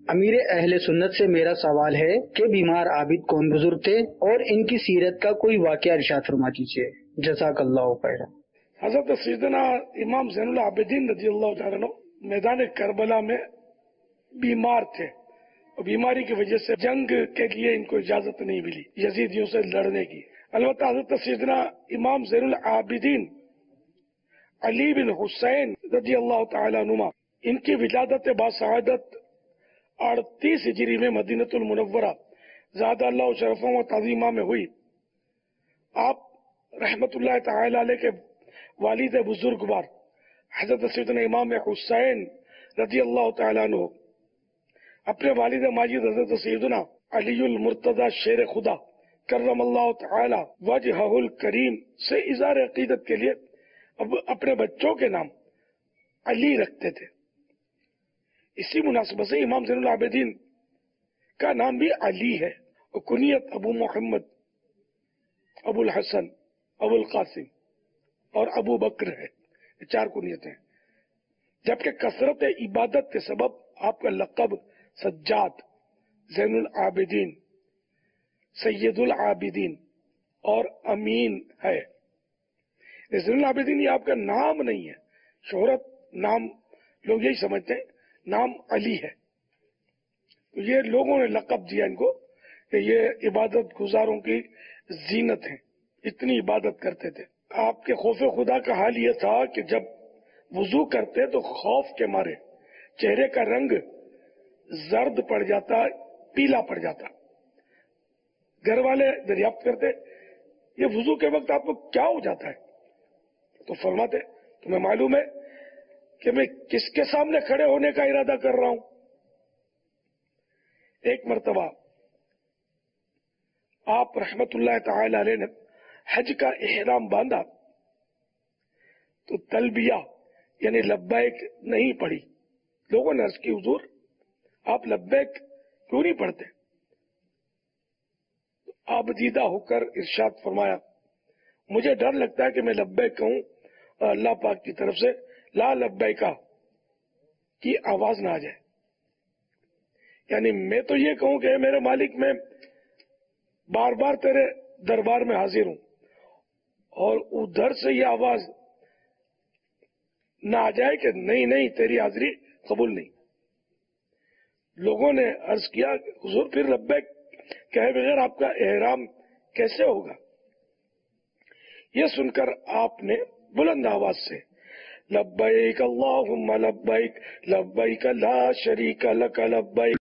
امیر اہل سنت سے میرا سوال ہے کہ بیمار عابد کون بزرگ تھے اور ان کی سیرت کا کوئی واقعہ ارشاد فرما دیجیے، جزاک اللہ خیرا۔ حضرت سیدنا امام زین العابدین رضی اللہ تعالیٰ عنہ میدان کربلا میں بیمار تھے اور بیماری کی وجہ سے جنگ کے لیے ان کو اجازت نہیں ملی یزیدیوں سے لڑنے کی۔ البتہ حضرت سیدنا امام زین العابدین علی بن حسین رضی اللہ تعالیٰ عنہ ان کی ولادت باسعادت 38 ہجری میں مدینۃ المنورہ زاد اللہ شرفوں و تعظیمہ میں ہوئی۔ آپ رحمت اللہ تعالی علیہ کے والد بزرگوار حضرت سیدنا امام حسین رضی اللہ تعالیٰ عنہ اپنے والد ماجد حضرت سیدنا علی المرتضی شیر خدا کرم اللہ تعالی وجہہ الکریم سے اظہار عقیدت کے لیے اپنے بچوں کے نام علی رکھتے تھے۔ اسی مناسبت سے امام زین العابدین کا نام بھی علی ہے اور کنیت ابو محمد، ابو الحسن، ابو القاسم اور ابو بکر ہے، یہ 4 کنیتیں ہیں۔ جبکہ کثرت عبادت کے سبب آپ کا لقب سجاد، زین العابدین، سید العابدین اور امین ہے۔ زین العابدین یہ آپ کا نام نہیں ہے، شہرت نام لوگ یہی سمجھتے ہیں، نام علی ہے۔ یہ لوگوں نے لقب دیا ان کو کہ یہ عبادت گزاروں کی زینت ہیں، اتنی عبادت کرتے تھے۔ آپ کے خوف خدا کا حال یہ تھا کہ جب وضو کرتے تو خوف کے مارے چہرے کا رنگ زرد پڑ جاتا، پیلا پڑ جاتا۔ گھر والے دریافت کرتے یہ وضو کے وقت آپ کو کیا ہو جاتا ہے؟ تو فرماتے تمہیں معلوم ہے کہ میں کس کے سامنے کھڑے ہونے کا ارادہ کر رہا ہوں؟ ایک مرتبہ آپ رحمت اللہ تعالی علیہ نے حج کا احرام باندھا تو تلبیہ یعنی لبیک نہیں پڑھی۔ لوگوں نے عرض کی حضور آپ لبیک کیوں نہیں پڑھتے؟ آپ دیدہ ہو کر ارشاد فرمایا مجھے ڈر لگتا ہے کہ میں لبیک کہوں اور اللہ پاک کی طرف سے لا لبیکا کی آواز نہ آ جائے، یعنی میں تو یہ کہوں کہ میرے مالک میں بار بار تیرے دربار میں حاضر ہوں اور ادھر سے یہ آواز نہ آ جائے کہ نہیں نہیں تیری حاضری قبول نہیں۔ لوگوں نے عرض کیا حضور پھر لبیک کہے بغیر آپ کا احرام کیسے ہوگا؟ یہ سن کر آپ نے بلند آواز سے لبیک اللہم لبیک لبیک لا شریک لک لبیک